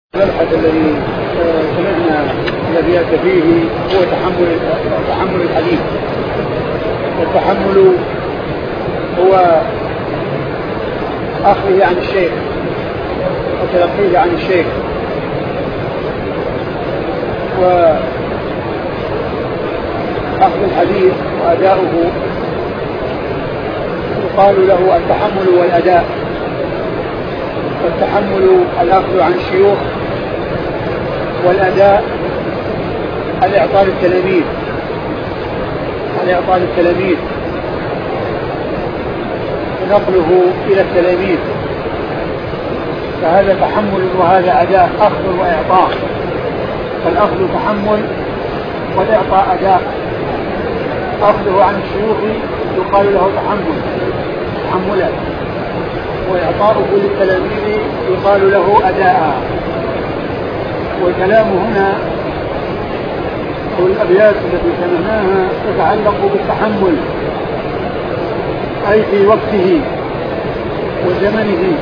المبحث الذي سمعنا الذي فيه هو تحمل الحديث. والتحمل هو أخذه عن الشيخ وتلقيه عن الشيخ، وأخذ الحديث وأداؤه يقال له التحمل والأداء. والتحمل الأخذ عن الشيوخ، والأداء الإعطاء للتلاميذ ونقله إلى التلاميذ، فهذا تحمل وهذا أداء، أخذ وإعطاء. فالأخذ تحمل والإعطاء أداء. أخذه عن الشيوخ يقال له تحملا، وإعطاؤه للتلاميذ يقال له أداء. والكلام هنا أو الأبيات التي سمعناها تتعلق بالتحمل، أي في وقته وزمنه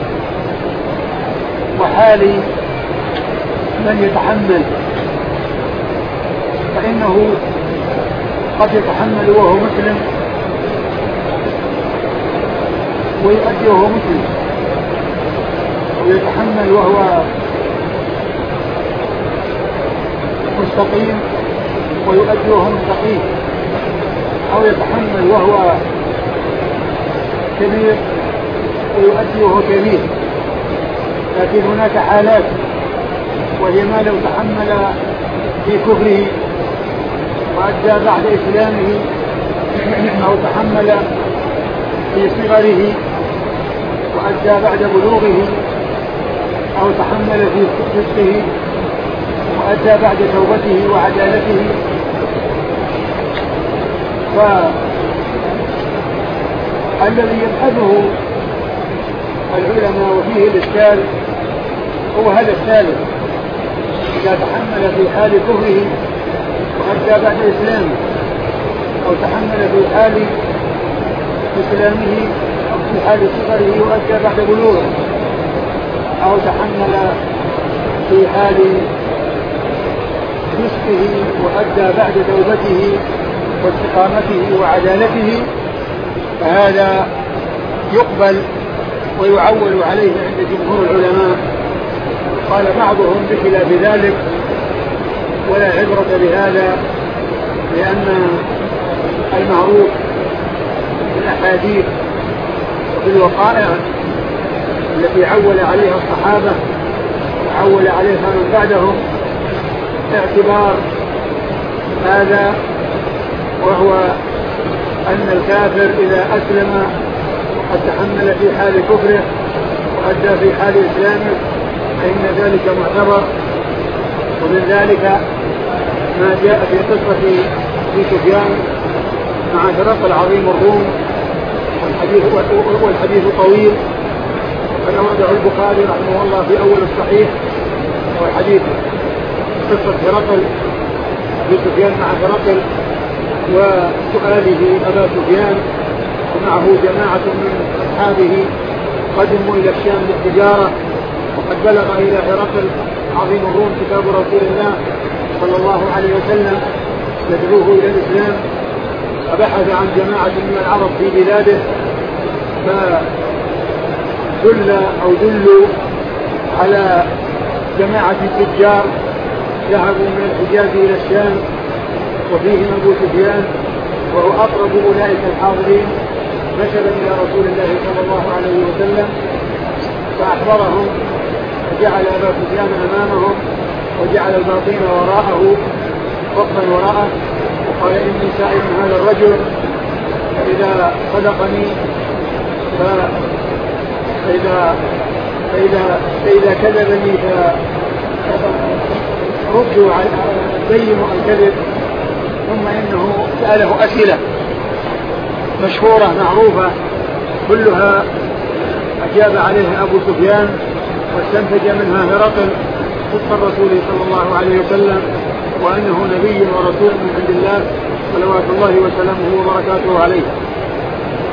وحال من يتحمل، فإنه قد يتحمل وهو مسلم ويؤدي وهو مسلم، ويتحمل وهو مستقيم ويؤدي وهو مستقيم، أو يتحمل وهو كبير ويؤدي وهو كبير. لكن هناك حالات، وهي ما لو تحمل في كفره وأدى بعد إسلامه، أو تحمل في صغره وأدى بعد بلوغه، أو تحمل في فسقه وأدى بعد توبته وعدالته. فالذي يبحثه العلماء وفيه الإشكال هو هذا الثالث: إذا تحمل في حال كفره وأدى بعد إسلامه، أو تحمل في حال إسلامه أو في حال صغره وأدى بعد بلوغه، أو تحمل في حال فسقه وأدى بعد توبته واستقامته وعدالته، فهذا يقبل ويعول عليه عند جمهور العلماء. قال بعضهم بخلاف ذلك ولا عبرة بهذا، لأن المعروف في الأحاديث وفي الوقائع التي عول عليها الصحابة وعول عليها من بعدهم اعتبار هذا، وهو أن الكافر إذا أسلم وقد تحمل في حال كفره وأدى في حال إسلامه فإن ذلك معتبر. ومن ذلك ما جاء في قصة أبي سفيان مع هرقل عظيم الروم، والحديث طويل، وقد أورده البخاري رحمه الله في أول الصحيح، والحديث قصة هرقل أبي سفيان مع هرقل وسؤاله أبا سفيان ومعه جماعة من أصحابه قدموا إلى الشام للتجارة، وقد بلغ إلى هرقل عظيم الروم كتاب رسول الله صلى الله عليه وسلم يدعوه إلى الإسلام، فبحث عن جماعة من العرب في بلاده، دلوا على جماعة التجار ذهبوا من الحجاز إلى الشام، وفيهم أبو سفيان وهو أقرب أولئك الحاضرين، نشب إلى رسول الله صلى الله عليه وسلم فأخبرهم، وجعل أبا سفيان أمامهم وجعل الباطين وراءه وقفا وراءه، وقال إني سائل هذا الرجل، فإذا صدقني فإذا كذبني فردوا بينوا الكذب. ثم إنه سأله أسئلة مشهورة معروفة كلها أجاب عليها أبو سفيان، واستنتج منها هرقل صدق الرسول صلى الله عليه وسلم، وأنه نبي ورسول من عند الله صلوات الله وسلامه وبركاته عليه.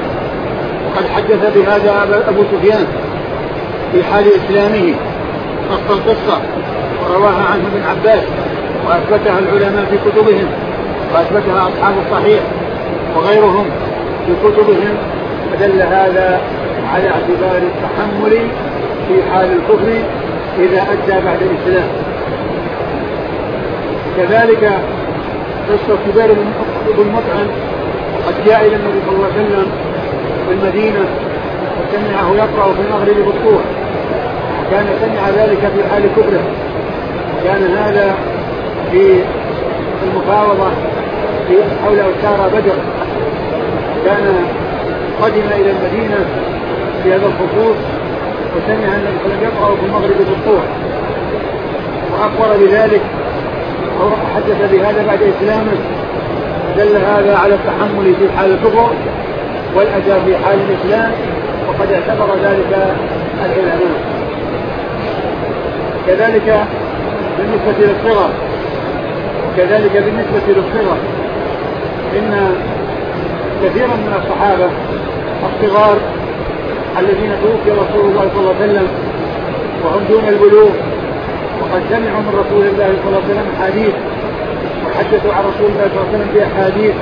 وقد حدث بهذا أبو سفيان في حال إسلامه، قص القصة ورواها عنه ابن عباس وأثبتها العلماء في كتبهم وأثبتها أصحاب الصحيح وغيرهم في كتبهم، فدل هذا على اعتبار التحمل في حال الكفر إذا أدى بعد الإسلام. كذلك قصة كبار بن مطعم قد جاء إلى النبي صلى الله عليه وسلم في المدينة وسمعه يقرأ في المغرب بالطور، كان سمع ذلك في حال كفره، كان هذا في المفاوضة في حول أسارى بدر، كان قدم إلى المدينة في هذا الخصوص وسمع النبي صلى الله عليه وسلم يقرأ في المغرب بالطور وأخبر بذلك أو حدث بهذا بعد إسلامه، دل هذا على التحمل في حال الكفر والأداء في حال الإسلام، وقد اعتبر ذلك العلماء. كذلك بالنسبة للصغر إن كثيرا من الصحابة الصغار الذين توفي رسول الله صلى الله عليه وسلم وهم دون البلوغ وقد سمعوا من رسول الله صلى الله عليه وسلم حديث وحدثوا عن رسول الله صلى الله عليه وسلم بأحاديث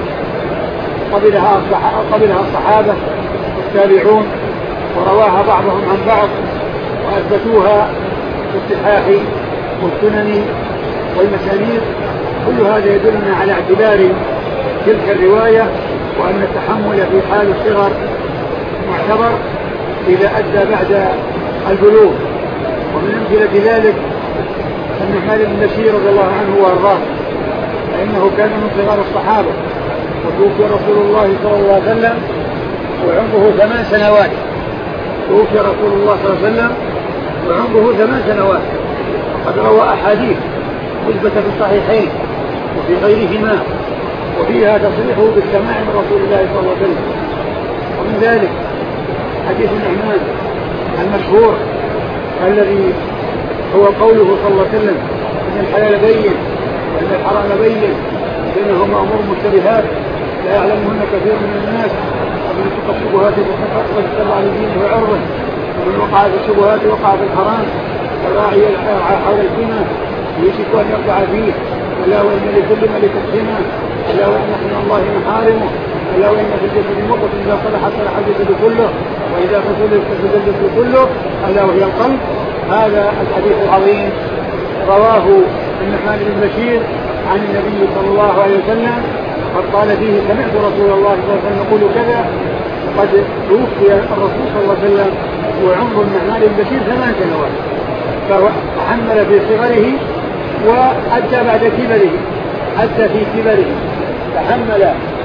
قبلها الصحابة والتابعون ورواها بعضهم عن بعض وأثبتوها في الصحاح والسنن والمسانيد، كل هذا يدلنا على اعتبار تلك الرواية وأن التحمل في حال الصغر معتبر إذا أدى بعد البلوغ. ومن أمثلة ذلك النعمان بن بشير رضي الله عنه وارضاه، فإنه كان من صغار الصحابة وتوفي رسول الله صلى الله عليه وسلم وعمره 8 سنوات، توفي رسول الله صلى الله عليه وسلم وعمره 8 سنوات، وقد روى أحاديث مثبتة في الصحيحين وفي غيرهما وفيها تصريحه بالسماع من رسول الله صلى الله عليه وسلم. ومن ذلك حديث النعمان المشهور الذي هو قوله صلى الله عليه وسلم إن الحلال بين وإن الحرام بين بينهما أمور مشتبهات لا يعلمهن كثير من الناس ومن اتقى الشبهات وقد اتبع لدينه وعرضه ومن وقع في الشبهات وقع في الحرام الراعي حول الكلمة يشك أن يقع فيه، ألا وإن لكل ملك سنة، ألا وإن من الله محارمه، ألا وإن في الجسد مضغة إذا صلحت صلح الجسد كله وإذا فسدت فسد الجسد كله ألا وهي القلب. هذا الحديث العظيم رواه النعمان بن بشير عن النبي صلى الله عليه وسلم قد قال فيه سمعت رسول الله صلى الله عليه وسلم يقول كذا. قد توفي الرسول صلى الله عليه وسلم وعمر النعمان بن بشير 8 سنوات، فهو تحمل في صغره وأدى بعد كبره، أدى في كبره تحمل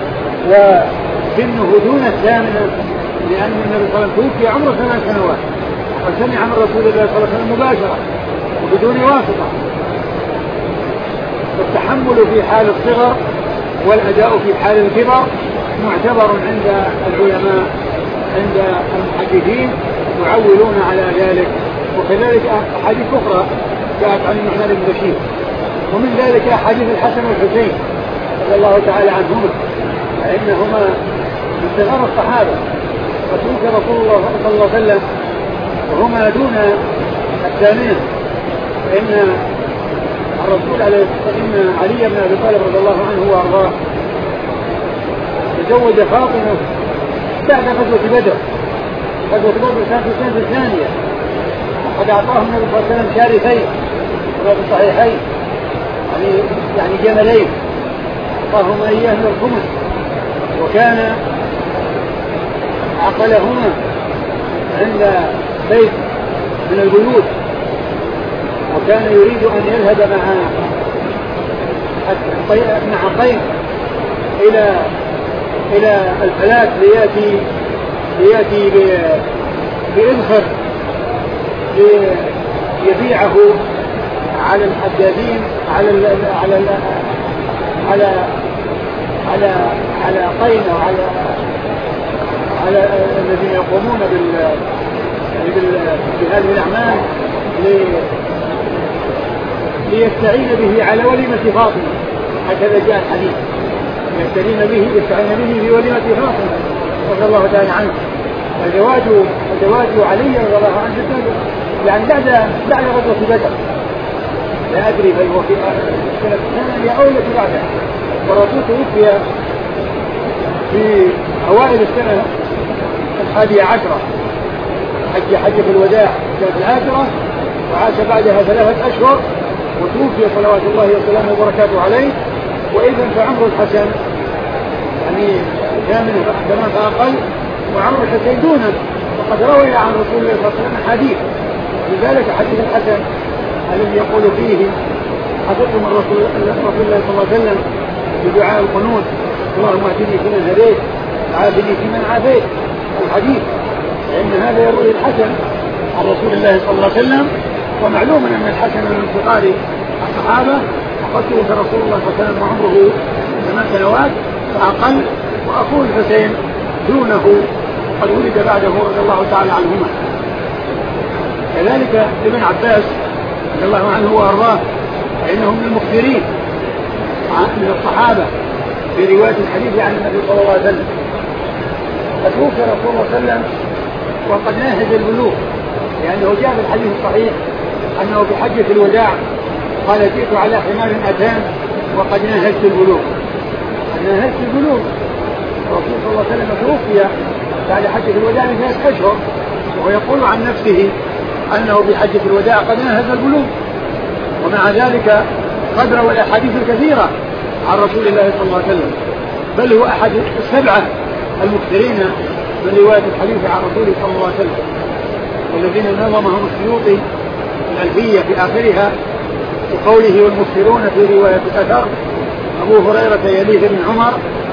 وسنه دون 8 لأن النبي صلى الله عليه وسلم توفي عمره 8 سنوات وسمع من رسول الله صلى الله عليه وسلم مباشرة وبدون واسطة. التحمل في حال الصغر والأداء في حال الكبر معتبر عند العلماء عند المحدثين يعولون على ذلك. وكذلك أحاديث أخرى جاءت عن النعمان بن بشير، ومن ذلك أحاديث الحسن والحسين رضي الله تعالى عنهما فإنهما من صغار الصحابة وتوفي رسول الله صلى الله عليه وسلم وهما دون 8. فإن الرسول إن علي بن أبي طالب رضي الله عنه وأرضاه تزوج فاطمة بعد غزوة بدر. غزوة بدر كانت في السنة الثانية، وقد أعطاه النبي صلى الله عليه وسلم شارفين وفي الصحيحين يعني جملين أعطاهما إياه من الخمس، وكان عقلهما عند بيت من البيوت، وكان يريد أن يذهب مع قيس إلى الفلاة ليأتي بإذخر ليبيعه على الحدادين على قين وعلى الذين يقومون بهذه الأعمال ليستعين به على وليمة فاطمة. هكذا جاء الحديث يستعين به في وليمة فاطمة رضي الله تعالى عنه. وزواج علي رضي الله عنه يعني بعد غزوة بدر، لا أدري هل هو في السنة الثانية أو التي بعدها. والرسول توفي في أوائل السنة 11 حجة الوداع كانت العاشرة، وعاش بعدها 3 أشهر وتوفي صلوات الله وسلامه وبركاته عليه. وإذن فعمر الحسن يعني كان فأقل، وعمر الحسين دونه، وقد روي عن رسول الله صلى الله عليه وسلم حديث، لذلك حديث الحسن الذي يقول فيه حفظت من رسول الله صلى الله عليه وسلم بدعاء القنوت: اللهم اهدني فيمن هديت وعافني فيمن عافيت. الحديث لأن هذا يروي الحسن عن رسول الله صلى الله عليه وسلم، ومعلوم أن الحسن من صغار الصحابة، وقد توفي رسول الله صلى الله عليه وسلم وعمره 8 سنوات فأقل، وأخوه الحسين دونه وقد ولد بعده رضي الله تعالى عنهما. كذلك ابن عباس رضي الله عنه وأرضاه فإنه من المكثرين من الصحابة في رواية الحديث عن النبي صلى الله عليه وسلم. فتوفي رسول الله صلى الله عليه وسلم وقد ناهز البلوغ، لأنه جاء في الحديث الصحيح أنه في حجة الوداع قال: جئت على حمار أتان وقد ناهزت البلوغ. قد ناهزت البلوغ. الرسول صلى الله عليه وسلم توفي بعد حجة الوداع ب3 أشهر، وهو يقول عن نفسه أنه في حجة الوداع قد ناهز البلوغ، ومع ذلك قد روى الأحاديث الكثيرة عن رسول الله صلى الله عليه وسلم، بل هو أحد 7 المكثرين من رواية الحديث عن رسوله صلى الله عليه وسلم، والذين نظمهم السيوطي الألفية في آخرها وقوله: والمكثرون في رواية الأثر أبو هريرة يليه بن عمر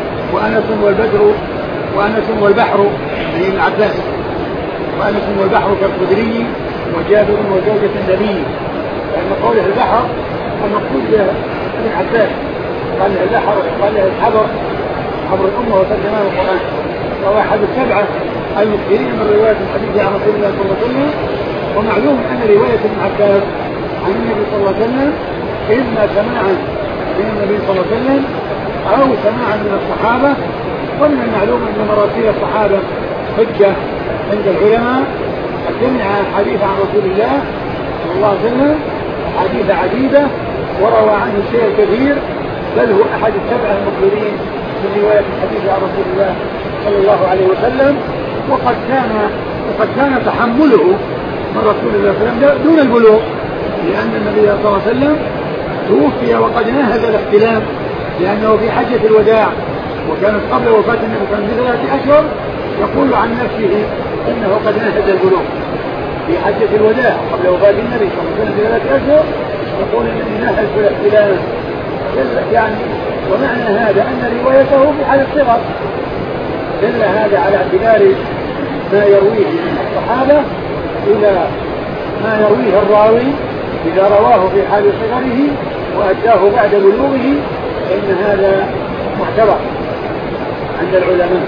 وأنس والبحر أي ابن عباس، وأنس والبحر كالخدري وجابر وزوجة النبي. لأن قوله البحر المقصود ابن عباس، قال له البحر قال له الحبر، حبر الأمة وترجمان القرآن. وهو أحد 7 المكثرين من رواية الحديث عن رسول الله صلى الله عليه وسلم. ومعلوم أن رواية ابن عباس عن النبي صلى الله عليه وسلم إما سماعا من النبي صلى الله عليه وسلم أو سماعا من الصحابة. ومن المعلوم أن مراسيل الصحابة حجة عند العلماء، قد سمع حديث عن رسول الله صلى الله عليه وسلم حديث عديدة وروى عنه شيء كثير، بل هو أحد 7 المكثرين من رواية الحديث عن رسول الله صلى الله عليه وسلم. وقد كان تحمله من رسول الله صلى الله عليه وسلم دون البلوغ، لأن النبي صلى الله عليه وسلم توفي وقد ناهز الاحتلام، لأنه في حجة الوداع وكانت قبل وفاة النبي صلى الله عليه وسلم ب3 أشهر. يقول عن نفسه إنه قد ناهز البلوغ في حجة الوداع قبل وفاة النبي صلى الله عليه وسلم ب3 أشهر، يقول إنه ناهز الاحتلام. يعني ومعنى هذا أن روايته في حال الصغر، دل هذا على اعتبار ما يرويه من الصحابة إلى ما يرويه الراوي إذا رواه في حال صغره وأداه بعد بلوغه، فإن هذا معتبر عند العلماء.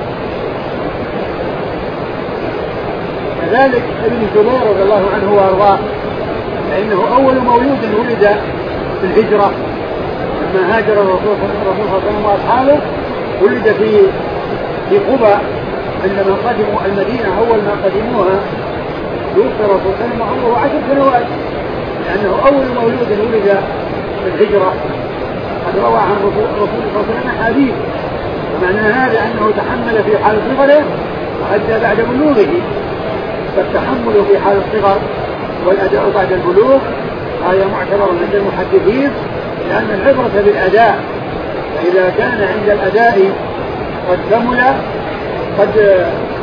كذلك ابن الزبير رضي الله عنه وأرضاه فإنه أول مولود ولد في الهجرة لما هاجر الرسول صلى الله عليه وسلم وأصحابه، ولد في قباء عندما قدموا المدينة. أول ما قدموها توفي الرسول صلى الله عليه وسلم وعمره 10 سنوات، لأنه أول مولود ولد في الهجرة. قد روى عن الرسول صلى الله عليه وسلم حديث، ومعنى هذا أنه تحمل في حال صغره وأدى بعد بلوغه. فالتحمل في حال الصغر والأداء بعد البلوغ هذا معتبر عند المحدثين، لأن العبرة بالأداء، فإذا كان عند الأداء قد كمل قد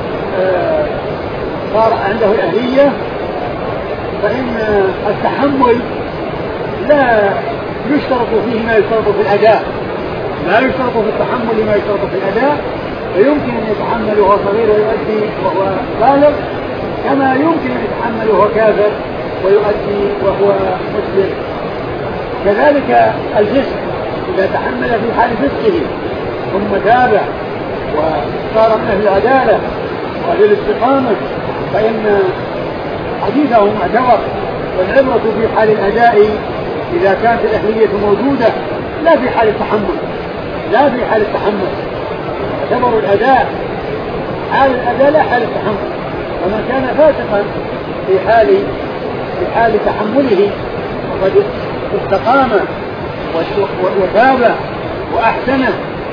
صار عنده الأهلية، فإن التحمل لا يشترط فيه ما يشترط في الأداء، لا يشترط في التحمل ما يشترط في الأداء، فيمكن أن يتحمل وهو صغير ويؤدي وهو بالغ، كما يمكن أن يتحمل وهو كافر ويؤدي وهو مسلم. كذلك الجسم إذا تحمل في حال فسقه ثم تاب وصار من أهل العدالة وأهل الاستقامة فإن حديثه معتبر. والعبرة في حال الأداء إذا كانت الأهلية موجودة، لا في حال التحمل، لا في حال التحمل. اعتبر الأداء حال الأداء لا حال التحمل. ومن كان فاسقا في حال في حال تحمله وقد استقام وتاب وأحسن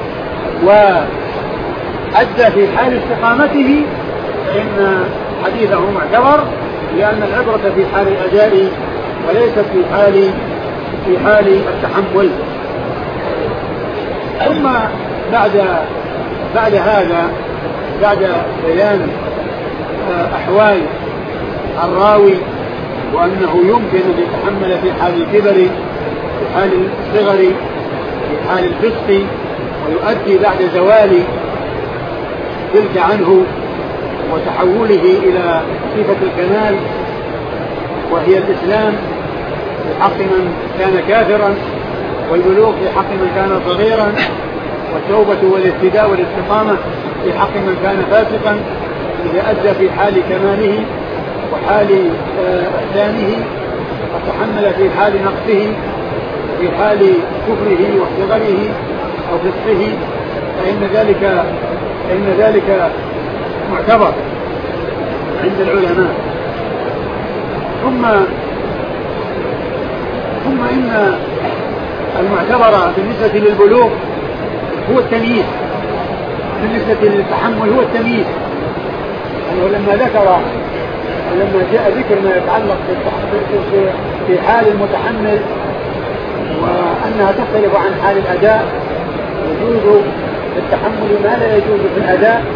وأدى في حال استقامته، فإن حديثه معتبر، لأن العبرة في حال الأداء وليست في حال التحمل. ثم بعد هذا، بعد بيان أحوال الراوي وأنه يمكن أن يتحمل في حال الكبر، في حال الصغر، في حال الفسق، ويؤدي بعد زوال تلك عنه وتحوله إلى صفة الكمال وهي الإسلام في حق من كان كافرا، والبلوغ في حق من كان صغيرا، والتوبة والاهتداء والاستقامة في حق من كان فاسقا، إذا أدى في حال كماله وحال إحسانه وتحمل في حال نقصه في حال كفره واحتضاره أو فسقه، فإن ذلك معتبر عند العلماء. ثم إن المعتبر بالنسبة للبلوغ هو التمييز، بالنسبة للتحمل هو التمييز، أنه لما جاء ذكر ما يتعلق في حال المتحمل وأنها تختلف عن حال الأداء، يجوز التحمل ما لا يجوز في الأداء،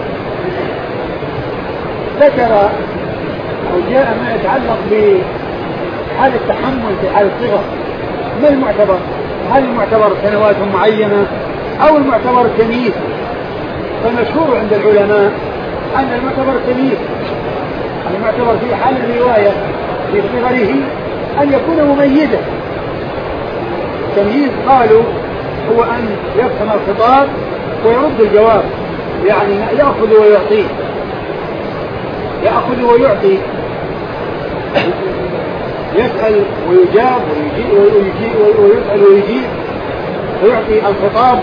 ذكر أو جاء ما يتعلق بحال التحمل في حال الصغر. ما المعتبر؟ هل المعتبر سنوات معينة أو المعتبر التمييز؟ فالمشهور عند العلماء أن المعتبر التمييز، المعتبر في حال الرواية في صغره أن يكون مميزا. التمييز قالوا هو أن يفهم الخطاب ويرد الجواب، يعني يأخذ ويعطي، يأخذ ويعطي، يسأل ويجاب ويسأل ويجيب، ويعطي الخطاب،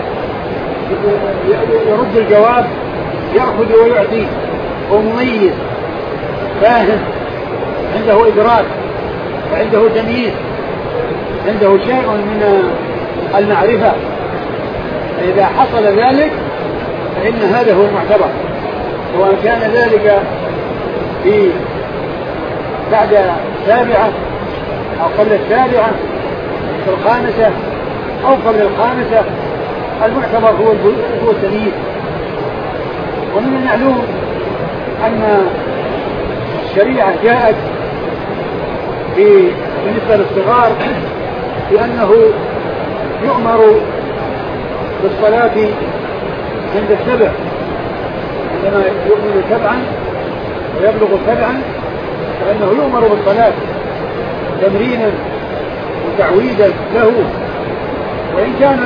يرد الجواب، يأخذ ويعطي، هو مميز فاهم، عنده إدراك وعنده تمييز، عنده شيء من المعرفة. فإذا حصل ذلك فإن هذا هو المعتبر، سواء كان ذلك في بعد السابعة أو قبل السابعة، في الخامسة أو قبل الخامسة، المعتبر هو التمييز. ومن المعلوم أن الشريعة جاءت بالنسبة للصغار بأنه يؤمر بالصلاة عند السبع، عندما يؤمن سبعا ويبلغ سبعا فإنه يؤمر بالصلاة تمرينا وتعويدا له، وإن كان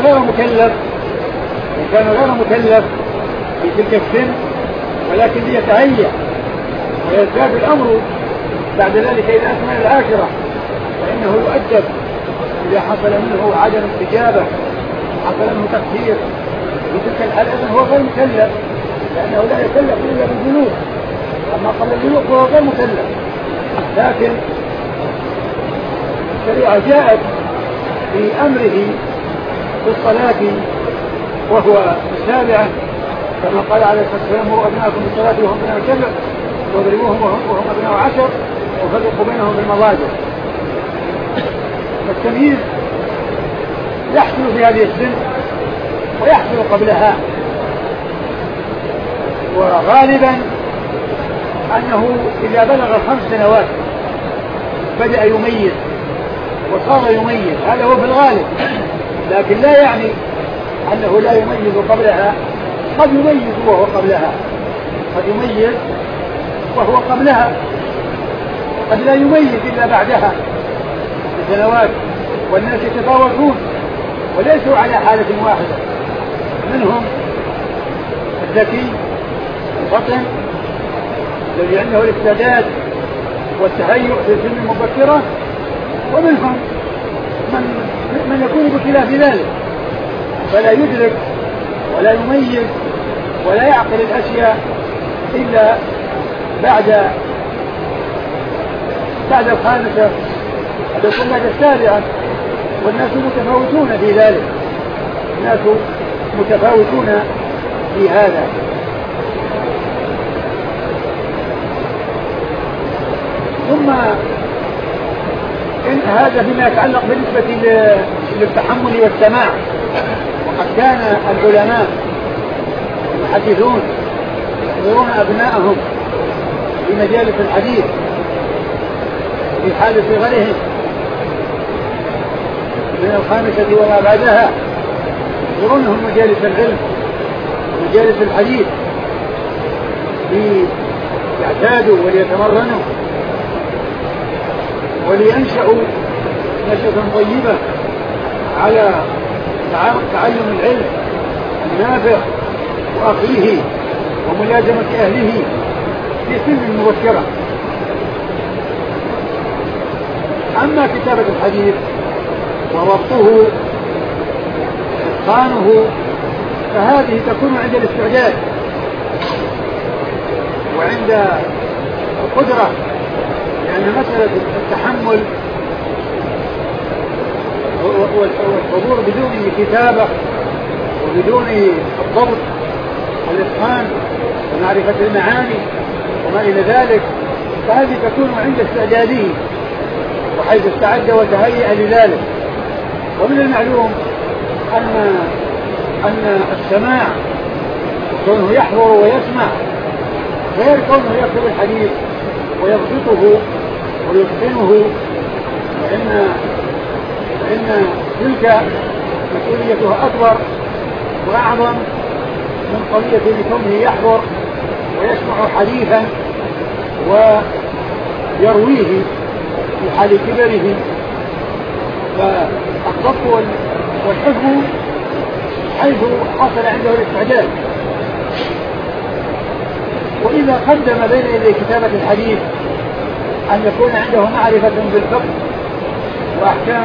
غير مكلف في تلك السن، ولكن ليتهيأ ويزداد الأمر بعد ذلك إلى أكمل العاشرة، فإنه يؤدب إذا حصل منه عدم استجابة، حصل منه تقصير في تلك الحالة هو غير مكلف، لأنه لا يكلف إلا بالبلوغ، أما قبل البلوغ هو غير مكلف. لكن الشريعة جاءت في أمره بالصلاة وهو السابعة، كما قال عليه الصلاة والسلام: مروا أبناءكم بالصلاة وهم أبناء سبع واضربوهم وهم أبناء 10 وفرقوا بينهم بالمضاجع. فالتمييز يحصل في هذه السن ويحصل قبلها، وغالبا أنه إذا بلغ 5 سنوات بدأ يميز وصار يميز، هذا هو في الغالب، لكن لا يعني أنه لا يميز قبلها، قد يميز وهو قبلها، قد يميز وهو قبلها، قد لا يميز إلا بعدها بسنوات. والناس يتفاوتون وليسوا على حالة واحدة، منهم الذكي الفطن الذي عنده الاستعداد والتهيؤ في السن المبكرة، ومنهم من يكون بخلاف ذلك فلا يدرك ولا يميز ولا يعقل الأشياء إلا بعد 5 قد يكون بعد السابعة، والناس متفاوتون في ذلك، الناس متفاوتون في هذا. ثم إن هذا فيما يتعلق بالنسبة للتحمل والسماع. وقد كان العلماء المحدثون يحضرون أبنائهم في مجالس الحديث في حال صغرهم من الخامسة وما بعدها، يحضرونهم مجالس العلم ومجالس الحديث ليعتادوا وليتمرنوا ولينشأوا نشأة طيبة على تعلم العلم النافع وأخذه وملازمة أهله في سن مبكرة. أما كتابة الحديث وضبطه وإتقانه فهذه تكون عند الاستعداد وعند القدرة، لأن مسألة التحمل والحضور بدون كتابة وبدون الضبط والإتقان ومعرفة المعاني وما إلى ذلك فهذه تكون عند استعداده وحيث استعد وتهيأ لذلك. ومن المعلوم أن السماع كونه يحضر ويسمع غير كونه يكتب الحديث ويضبطه ويتقنه، فإن تلك مسؤوليتها أكبر وأعظم من قضية لكونه يحضر ويسمع حديثا ويرويه في حال كبره. فالضبط والحفظ حيث حصل عنده الاستعداد. وإذا قدم بين يدي كتابة الحديث أن يكون عنده معرفة بالفقه وأحكام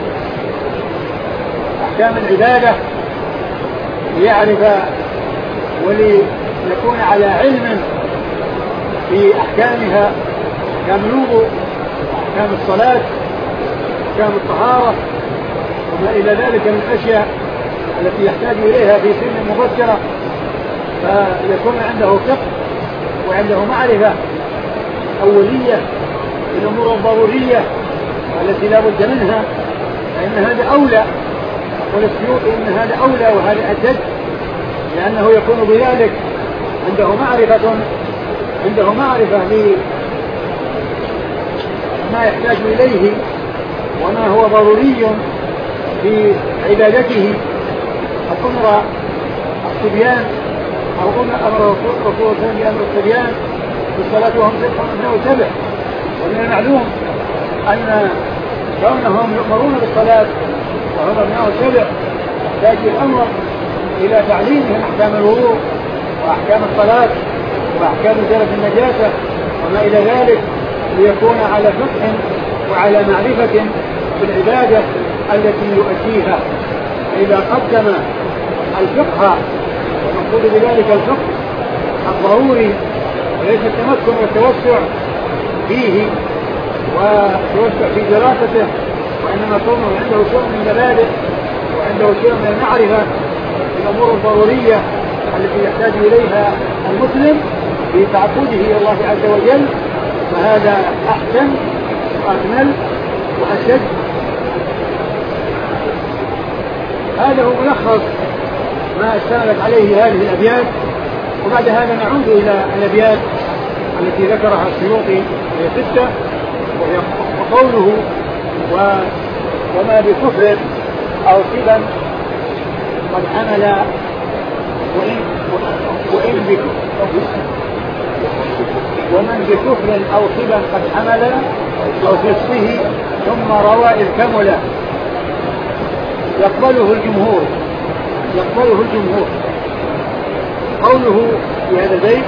العبادة ليعرف وليكون على علم في أحكامها، أحكام الوضوء، أحكام الصلاة، أحكام الطهارة وما إلى ذلك من الأشياء التي يحتاج إليها في سن مبكرة، فيكون عنده فقه وعنده معرفة أولية بالأمور الضرورية التي لا بد منها، فإن هذا أولى. والسيوطي إن هذا أولى وهذا أجد، لأنه يكون بذلك عنده معرفة لما يحتاج إليه وما هو ضروري في عبادته. أمر الصبيان أو أمر رسول الله بأمر الصبيان بالصلاة وهم سبع. ومن المعلوم أن كونهم يؤمرون بالصلاة وهم أبناء سبع يحتاج الأمر إلى تعليمهم أحكام الوضوء وأحكام الصلاة وأحكام إزالة النجاسة وما إلى ذلك، ليكون على فقه وعلى معرفة بالعبادة التي يؤديها. فإذا قدم الفقه، والمقصود بذلك الفقه الضروري وليس التمكن والتوسع فيه والتوسع في دراسته، وإنما كونه عنده شيء من المبادئ وعنده شيء من المعرفة بالأمور الضرورية التي يحتاج إليها المسلم في تعبده إلى الله عز وجل، فهذا أحسن وأكمل وأشد. هذا هو ملخص ما اشتملت عليه هذه الأبيات. وبعد هذا نعود إلى الأبيات التي ذكرها السيوطي وهي 6، وهي قوله وما بكفر أو صبا قد حمل ومن بكفر أو صبا قد حمل أو فسقه ثم روى إذ كمل يقبله الجمهور. قوله في هذا البيت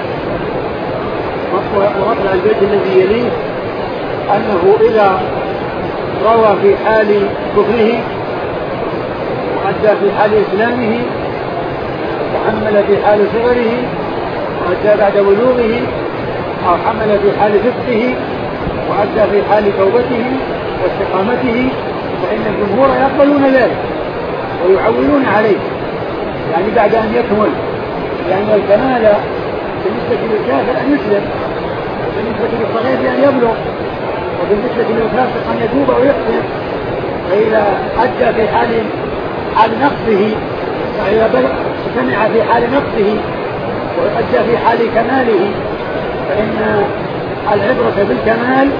ومطلع البيت الذي يليه أنه إذا روى في حال كفره وأدى في حال إسلامه وحمل في حال صغره وأدى بعد بلوغه، أو حمل في حال فسقه وأدى في حال توبته واستقامته فإن الجمهور يقبلون ذلك ويعولون عليه، يعني بعد أن يكمل، لأن الكمال بالنسبة للكافر أن يسلم، وبالنسبة للصغير بأن يبلغ، وبالنسبة للفاسق أن يتوب ويحسن. فإذا أدى في حال نقصه، فإذا سمع في حال نقصه وأدى في حال كماله، فإن العبرة بالكمال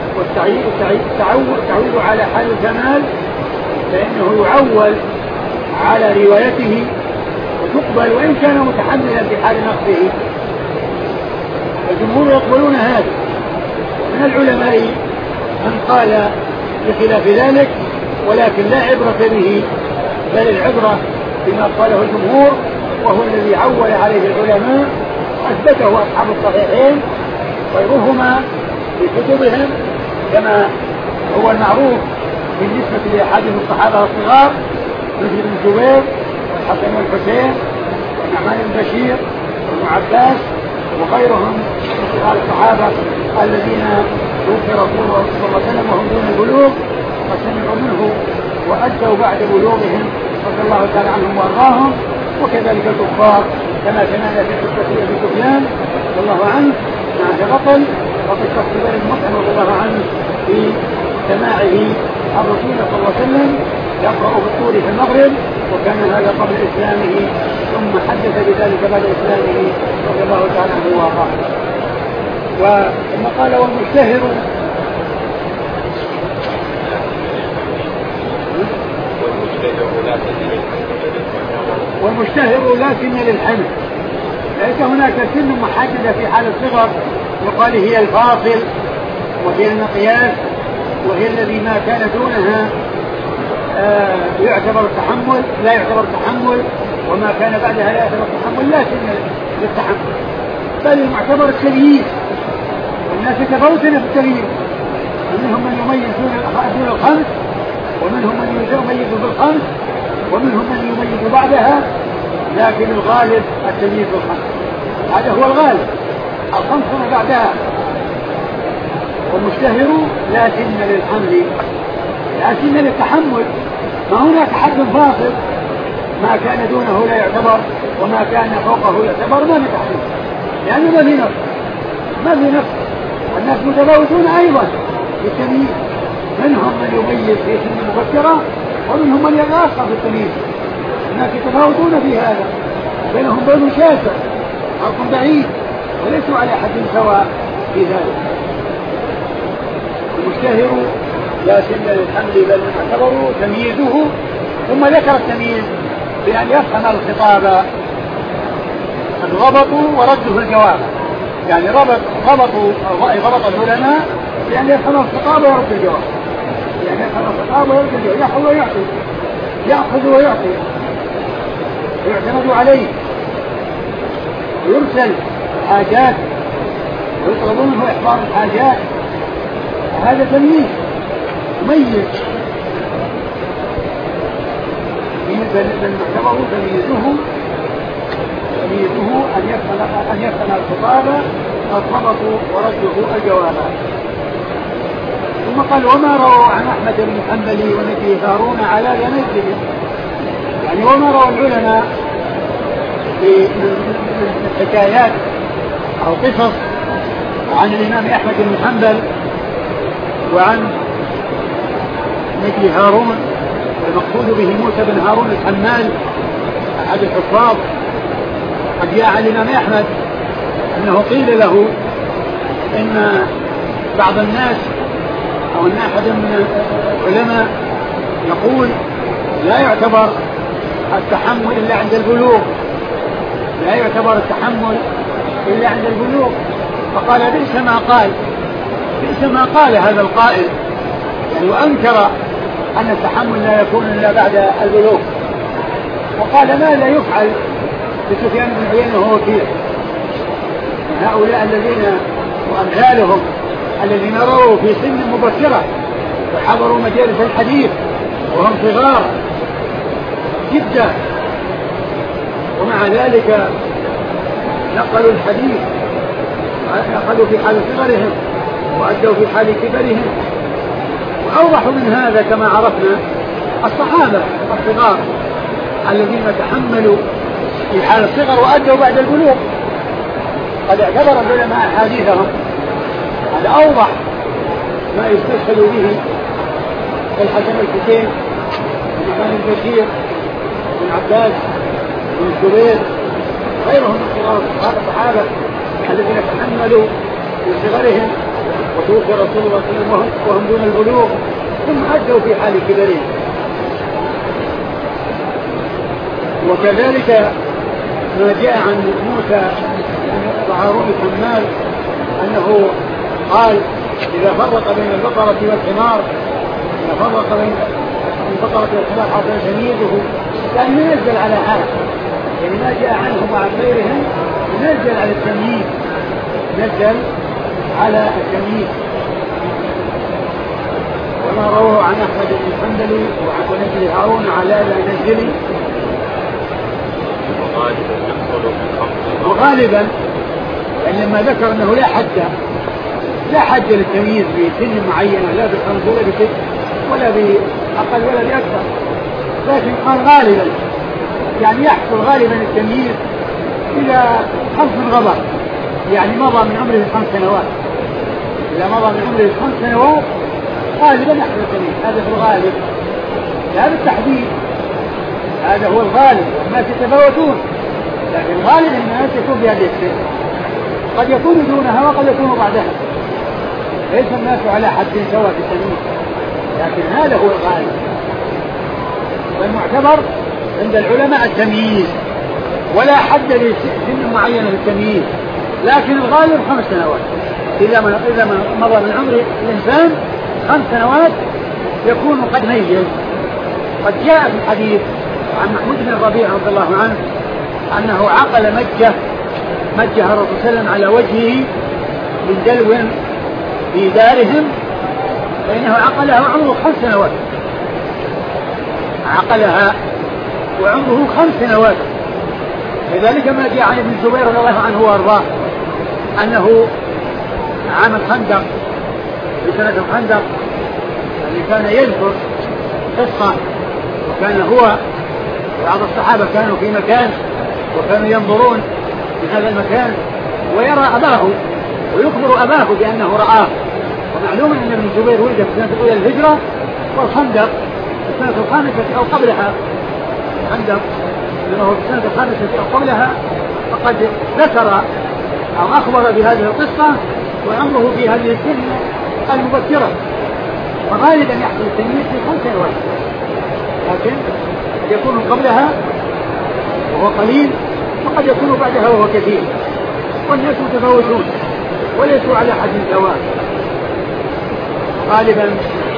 والتعود على حال الكمال، فإنه يعول على روايته وتقبل وإن كان متحملا في حال نقصه. الجمهور يقبلون هذا. من العلماء من قال بخلاف ذلك، ولكن لا عبرة به، بل العبرة بما قاله الجمهور، وهو الذي عول عليه العلماء أثبته أصحاب الصحيحين غيرهما في كتبهم، كما هو المعروف بالنسبة لأحاديث الصحابة الصغار مثل ابن الزبير والحسن والحسين والنعمان بن بشير وابن عباس وغيرهم من صغار الصحابة الذين توفي رسول الله صلى الله عليه وسلم وهم دون البلوغ، فسمعوا منه وأدوا بعد بلوغهم رضي الله تعالى عنهم وأرضاهم. وكذلك الكفار كما كان في قصة أبي سفيان رضي الله عنه مع هرقل، وقصة جبير بن مطعم رضي الله عنه في سماعه عن رسول الله صلى الله عليه وسلم يقرأ في الطور في المغرب، وكان هذا قبل إسلامه، ثم حدث بذلك بعد إسلامه رضي الله تعالى عنه وأرضاه. وثم قال والمشتهر لا سن للحمل، ليس هناك سن محددة في حال الصغر يقال هي الفاصل وهي المقياس وهي الذي ما كان دونها يعتبر التحمل، لا يعتبر التحمل، وما كان بعدها لا يعتبر التحمل، لا سن للتحمل، بل المعتبر التمييز. والناس يتفاوتون في التمييز، ومنهم من يميز دون الخمس، ومنهم من يميز بالخمس، ومنهم من يميز بعدها، لكن الغالب التمييز بالخمس، هذا هو الغالب، الخمس ما بعدها. والمشتهر لا سن للحمل لا سن للتحمل، ما هناك حد فاصل، ما كان دونه لا يعتبر وما كان فوقه يعتبر، ما نتحدث لأنه ما في نفس. الناس متفاوتون أيضا في التمييز، منهم من يميز في سن مبكرة ومنهم من يتأخر في التمييز. الناس يتفاوتون في هذا، بينهم بين شاسع، فرق بعيد، وليسوا على حد سواء في ذلك. المشتهر لا سن للحمل بل اعتبروا تمييزه، ثم ذكر التمييز بأن يفهم الخطاب، الغبط ورده الجواب، يعني غبط العلماء بأن يفهم الخطاب ويرد الجواب، يعني يفهم الخطاب ويرد الجواب، يأخذ ويعطي، يأخذ ويعطي، ويعتمد عليه، ويرسل الحاجات ويطلب منه إحضار الحاجات. هذا تمييز مميز، من معتبره تمييزه أن يفهم الخطاب الضبط ورده الجوابات. ثم قال وما روى عن أحمد بن حنبل ونبي هارون على ينزله، يعني وما روى العلماء من حكايات أو قصص عن الإمام أحمد بن حنبل وعن نبي هارون، المقصود به موسى بن هارون الحمال أحد الحفاظ. قد جاء عن الإمام أحمد أنه قيل له إن بعض الناس أو أن أحد من العلماء يقول لا يعتبر التحمل إلا عند البلوغ، لا يعتبر التحمل إلا عند البلوغ. فقال بئس ما قال هذا القائل، يعني وأنكر أن التحمل لا يكون إلا بعد البلوغ. وقال ما لا يفعل بسفيان بن عيينة وهو وكيع، هؤلاء الذين وأمثالهم الذين رووا في سن مبكرة وحضروا مجالس الحديث وهم صغار جدا، ومع ذلك نقلوا الحديث، نقلوا في حال صغرهم وأدوا في حال كبرهم، والأوضح من هذا كما عرفنا الصحابة الصغار الذين تحملوا في حال الصغر وأدوا بعد البلوغ، قد اعتبر العلماء أحاديثهم. هذا أوضح ما يستشهد به الحسن الحسين بن البشير بن عباس بن الزبير غيرهم من صغار الصحابة الذين تحملوا في صغرهم وتوفي رسول الله صلى الله عليه وسلم وهم دون البلوغ ثم أدوا في حال كبرهم. وكذلك ما جاء عن موسى وهارون الحمال أنه قال إذا فرق بين البقرة والحمار، إذا فرق بين البقرة والحمار حتى تمييزه، كان ينزل على هذا، يعني ما جاء عنهم وعن غيرهم ينزل على التمييز، نزل على التمييز. وما رواه عن أحمد بن الحنبلي ونزل هارون على نزلي. وغالبا يعني لما ذكر أنه لا حد للتمييز بسن معينة، لا بالخمس ولا بست ولا بأقل ولا بأكثر، لكن قال غالبا يعني يحصل غالبا التمييز إلى 5 غبر، يعني مضى من عمره 5 سنوات، إذا مضى من عمره 5 سنوات غالبا يحصل التمييز. هذا هو الغالب، لا بالتحديد، هذا هو الغالب. الناس يتفاوتون، لكن الغالب أن الناس يكون بهذه السن، قد يكون دونها وقد يكون بعدها، ليس الناس على حد سواء في التمييز، لكن هذا هو الغالب. والمعتبر عند العلماء التمييز، ولا حد لسن معينة للتمييز، لكن الغالب 5 سنوات. إذا مضى من عمر الإنسان 5 سنوات يكون قد ميز. قد جاء في الحديث عن محمود بن الربيع رضي الله عنه أنه عقل مجه الرسول صلى الله عليه وسلم على وجهه من دلو في دارهم، فإنه عقلها وعمره 5 سنوات، عقلها وعمره 5 سنوات. لذلك ما جاء عن ابن الزبير رضي الله عنه وارضاه أنه عام الخندق، في سنة الخندق الذي كان يذكر قصة، وكان هو بعض الصحابة كانوا في مكان وكانوا ينظرون في هذا المكان ويرى أباه ويخبر أباه بأنه رآه. ومعلوم أن ابن الزبير ولد في سنة الأولى الهجرة، والخندق في السنة الخامسة أو قبلها، الخندق لأنه في السنة الخامسة أو قبلها، فقد ذكر أو أخبر بهذه القصة وعمره في هذه السن المبكرة. وغالبا يحصل التمييز في 5 سنوات، لكن قد يكون قبلها وهو قليل، وقد يكون بعدها وهو كثير، والناس متفاوتون وليسوا على حد سواء. غالبا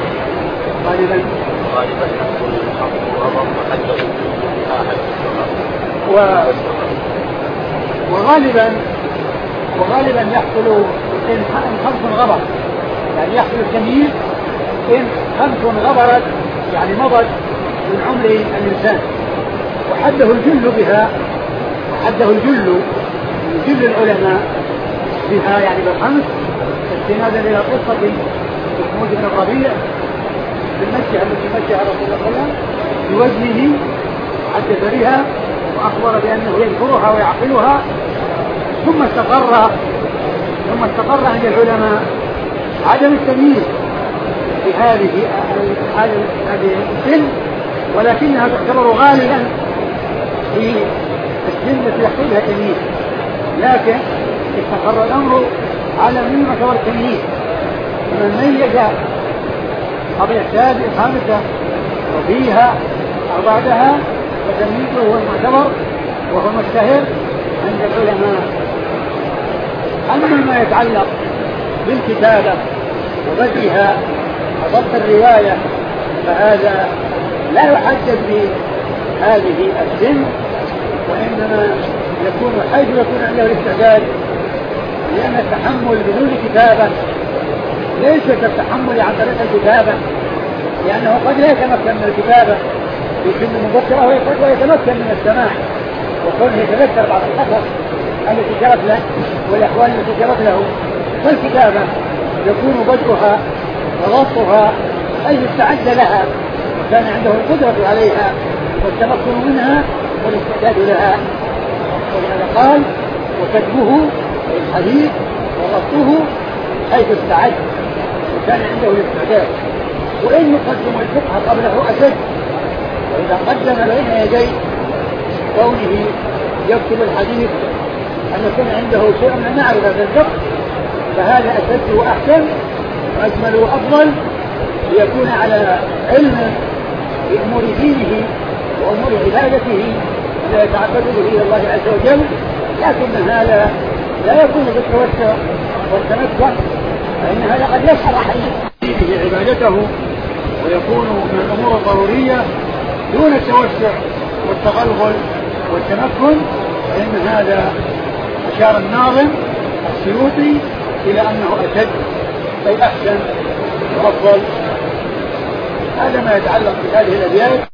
وغالبا يحصل إن 5 غبر، يعني يحصل التمييز إن 5 غبرت، يعني مضت من عمر الإنسان. وحده الجل بها، وحده الجل العلماء بها يعني ب5، استنادا إلى قصة محمود بن الربيع بالمسجد التي مشى رسول الله صلى الله عليه وسلم بوجهه، حدث بها وأخبر بأنه يذكرها ويعقلها. ثم استقر عند العلماء عدم التمييز في هذه السن، ولكنها تعتبر غالبا في السن التي يحصل لها تمييز، لكن استقر الأمر على من يعتبر التمييز. ومن ميز قبل الخامسة وفيها أو بعدها فتمييزه هو المعتبر وهو المشتهر عند العلماء. أما ما يتعلق بالكتابة وبدئها وضبط الرواية فهذا لا يحدد بهذه السن، وإنما يكون حيث يكون عنده الاستعداد، لأن التحمل بدون كتابة ليس كالتحمل عن طريق الكتابة، لأنه قد لا يتمكن من الكتابة في سن مبكرة ويتمكن من السماع، وكونه يتذكر بعض القصص التي جرت له والأحوال التي جرت له. فالكتابة يكون بدءها وضبطها حيث استعد لها وكان عنده القدرة عليها والتمكن منها والاستعداد لها. ولهذا قال وكتبه الحديث وربطه حيث استعد وكان عنده الاستعداد. وإن يقدم الفقه قبله أشد، وإذا قدم بين يدي كونه يكتب الحديث أن يكون عنده شيء من المعرفة بالفقه فهذا أشد وأحسن وأجمل وأفضل ليكون على علم بأمور دينه وأمور عبادته ولا يتعبد به إلى الله عز وجل. لكن هذا لا يكون بالتوسع والتمتع، فإن هذا قد يشعر حيث عبادته ويكون من الأمور الضرورية دون التوسع والتغلغل والتمكن. فإن هذا أشار الناظم السيوطي إلى أنه أشد أي أحسن وأفضل. هذا ما يتعلق بهذه الأبيات.